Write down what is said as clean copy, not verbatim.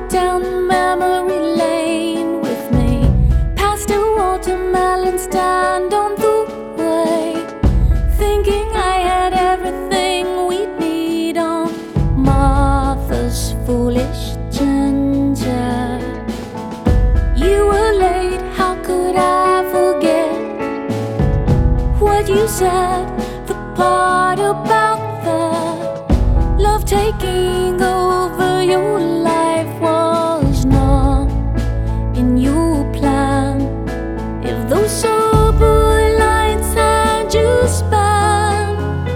down memory lane with me, past a watermelon stand on the way, thinking I had everything we'd need on Martha's foolish ginger. You were late, how could I forget what you said, the part about the love taking over your life?